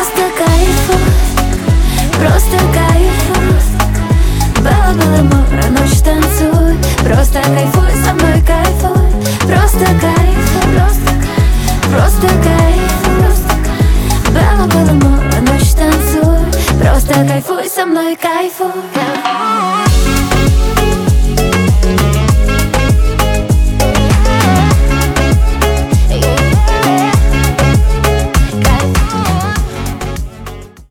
Просто кайфуй, просто кайфуй. Было-было море, ночь танцуй. Просто кайфуй со мной, кайфуй. Просто кайфуй, просто кайфуй. Было-было море, ночь танцуй. Просто кайфуй со мной, кайфуй.